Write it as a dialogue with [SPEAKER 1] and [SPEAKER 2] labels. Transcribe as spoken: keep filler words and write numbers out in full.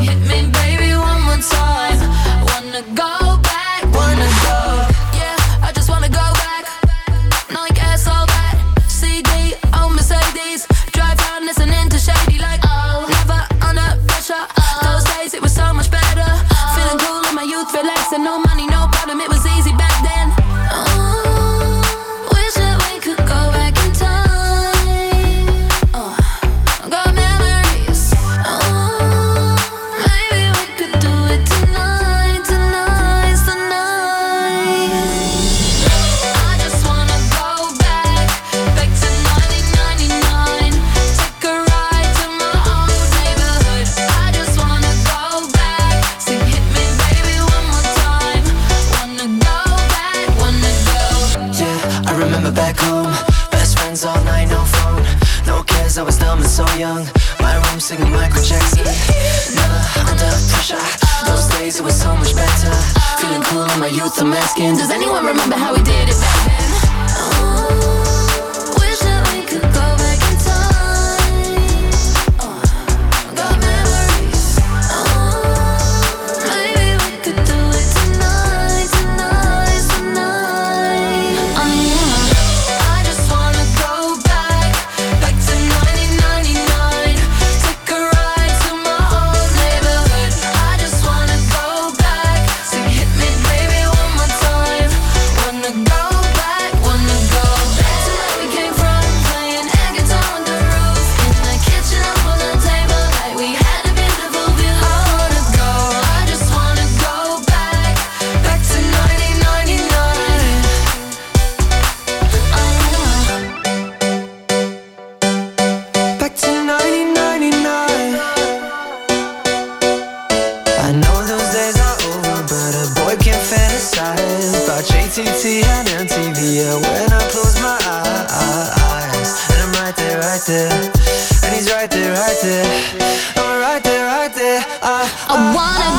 [SPEAKER 1] hit me baby one more time. Wanna go back, wanna go. Yeah, I just wanna go back. No, I guess all that. C D on Mercedes, drive around listening to Shady like oh, never under pressure. Those days it was so much better. Feeling cool in my youth, relaxing, no money, no problem. It was easy back then. Oh, wish that we could go back in time. Oh, got memories. Oh, maybe we could do it tonight, tonight, tonight. I just wanna go back, back to nineteen ninety-nine. Take a ride to my old neighborhood. I just wanna go back, sing hit me baby one more time. Wanna go back, wanna go.
[SPEAKER 2] Yeah, I remember back home, best friends all night, no phone, no cares, I was dumb and so young. My room singing Michael Jackson, never under pressure. Those days it was so much better. Feeling cool in my youth, I'm asking,
[SPEAKER 1] Does anyone remember how we did it back then? Oh, wish that we could go back in time. Oh, got memories. Oh, maybe we could do it tonight, tonight, tonight. Oh, yeah. I just wanna go back, back to nineteen ninety-nine. Take a ride to my old neighborhood. I just wanna go back, sing hit me baby one more time. Wanna go back, wanna go back to where we came from, playing air guitar on the roof, in the kitchen up on the table, like we had a beautiful view. I wanna go, I just wanna go back, back to nineteen ninety-nine.
[SPEAKER 2] back to nineteen ninety-nine. I know those days are over, but a boy can't fantasize about J T T and M T V. Yeah, when I close my eyes, and I'm right there, right there, and he's right there, right there, I'm right there, right there. I,
[SPEAKER 1] I wanna